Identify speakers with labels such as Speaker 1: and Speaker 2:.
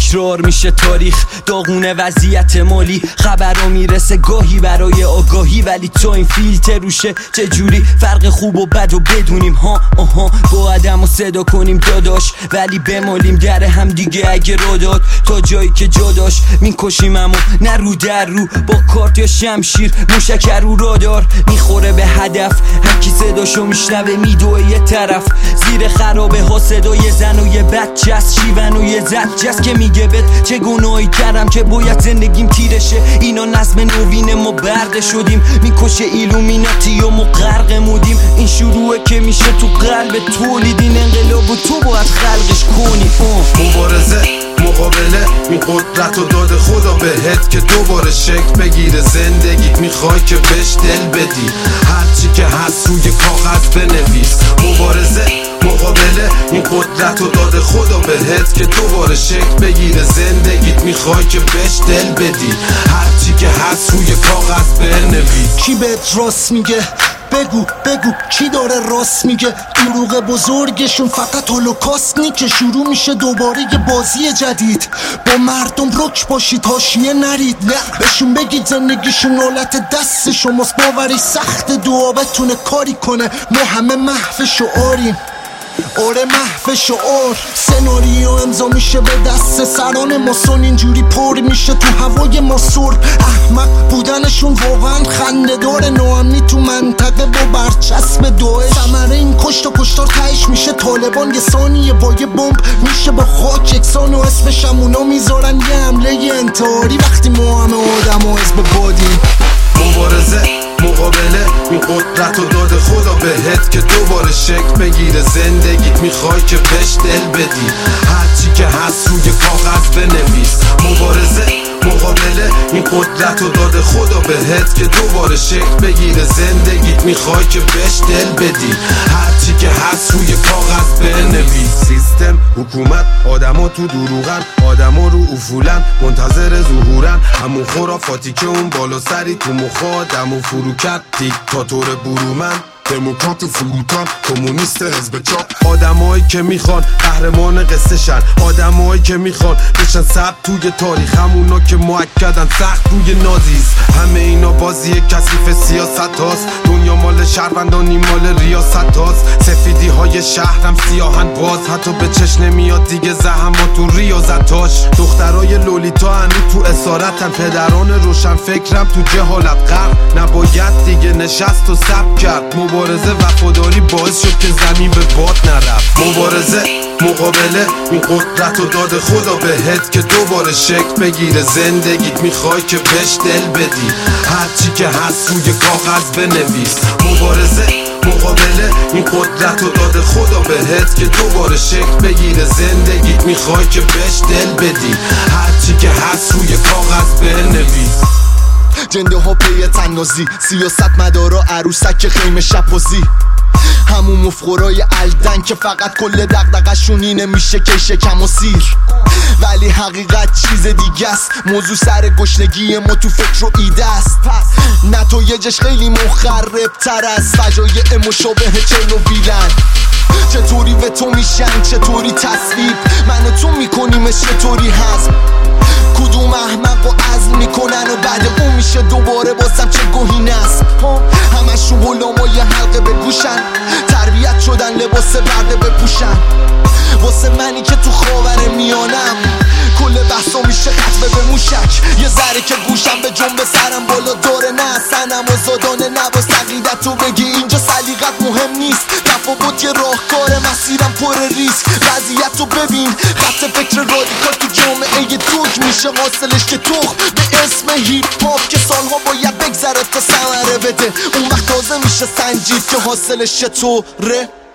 Speaker 1: تکرار میشه تاریخ، داغونه وضعیت مالی، خبرها میرسه گاهی برای آگاهی، ولی تو این فیلتر روشه چجوری فرق خوب و بد و بدونیم. ها آها با آدم و صدا کنیم داداش، ولی بمالیم در هم دیگه اگه رو داد تا جایی که جا داشت میکشیم، اما نه رو در رو با کارت یا شمشیر، موشک رو رادار میخوره به هدف، هرکی صداشو میشنوه میدوه یه طرف، زیر خرابه ها صدای زن و یه بچه است، شیون و یه زجه است که میگه بهت چه گناهی کردم که باید زندگیم تیرشه. اینا نظم نوین ما برده شدیم، میکشه ایلومیناتی و ما غرق مودیم. این شروعه که میشه تو قلب تولید این انقلاب و تو باید خلقش کنی.
Speaker 2: مبارزه مقابله این قدرت و داد خدا بهت که دوباره شکل بگیره زندگیت، میخوای که بهش دل بدی، هرچی که هست روی کاغذ بنویس. مبارزه مقابله این قدرت و داد خدا بهت که دوباره شکل بگیره زندگیت، میخوای که بهش دل بدی، هرچی که هست روی کاغذ بنویس.
Speaker 3: کی بهت راست میگه؟ بگو کی داره راست میگه؟ دروغ بزرگشون فقط هولوکاست نی که شروع میشه دوباره یه بازی جدید. با مردم رک باشید حاشیه نرید، بهشون بگید زندگیشون حالت دست شماست، باوری سخت دعا بتونه کاری کنه. ما همه محو شعاریم، آره محو شعار. سناریو امضا میشه به دست سران ماسون، اینجوری پر میشه تو هوای ما سر. احمق بودنشون واقعا خنده داره، ناامنی تو منطقه با برچسب داعش. ثمره این کشت و کشتار تهش میشه طالبان، یه ثانیه با یه بمب میشه با خاک یکسان و اسمش همونا میذارن یه حمله انتحاری، وقتی ما همه آدم و حزب بادیم.
Speaker 2: مبارزه مقابله این قدرت و داد خدا بهت که دوباره شکل بگیره زندگیت، میخوای که بهش دل بدی، هرچی که هست روی کاغذ بنویس. مبارزه مقابله این قدرت و داد خدا بهت که دوباره شکل بگیره زندگیت، میخوای که بهش دل بدی، هرچی که هست روی کاغذ بنویس. سیستم حکومت آدما تو دروغن، آدما رو افولن منتظر ظهورن، همون خرافاتی که اون بالا سری تو مخ آدمو فرو کرد، دیکتاتور برومن، دموکرات فروتن، کمونیست حزب چاپ. آدمایی که میخوان قهرمان قصه شن، آدمایی که میخوان بشن ثبت توی تاریخ، همونا که مؤکدن سخت روی نازیست. همه اینا بازی کثیف سیاست هاست، دنیا مال شهروندانی مال ریاست هاست، سفیدی های شهرم سیاهن باز، حتی به چشم نمیاد دیگه زحمات تو ریاضتاش. دخترای لولیتا هنو تو اسارتن، پدران روشن فکرم تو جهالت غرق، نباید دیگه نشست و سب کرد. مبارزه وفاداری باعث شد که زمین به باد نرفت. مبارزه مقابله این قدرت و داد خدا بهت که دوباره شکل بگیره زندگیت، میخوای که بهش دل بدی، هرچی که هست روی کاغذ بنویس. مبارزه مقابله این قدرت و داد خدا بهت که دوباره شکل بگیره زندگیت، میخوای که بهش دل بدی، هرچی که هست روی کاغذ بنویس.
Speaker 3: جنده ها پی تنازی، سیاست مدارا عروسک خیمه شپازی، همون مفخورای الدن که فقط کل دغدغه‌شون اینه میشه که شکم و سیر. ولی حقیقت چیز دیگه است، موضوع سر گشنگی ما تو فکر و ایده است، نتایجش خیلی مخرب تر است، فجایع مشابه چرنوبیلن. چطوری به تو میشن، چطوری تصویب، من و تو میکنیمش چطوری هست، کدوم احمق و عزم میکنن و بعد اون میشه دوباره بازم چه گوهین است. همشون غلامای حلقه به گوشن، تربیت شدن لباس برده بپوشن. واسه منی که تو خاور میانم کل بحثا میشه خطبه به موشک، یه ذره که گوشم به جنب سرم بالا داره، نه سنم و زادانه نواز تقیدت تو بگی اینجا سلیقت مهم نیست، تفاوت یه راهکار مسیرم پر ریسک. وضعیت رو ببین، خط فکر رادیکال تو جامعه دوگ میشه حاصلش که تخم به اسم هیپ هاپ که سالها باید بگذره تا ثمره بده، اون وقت تازه میشه سنجید که حاصلش چطوره.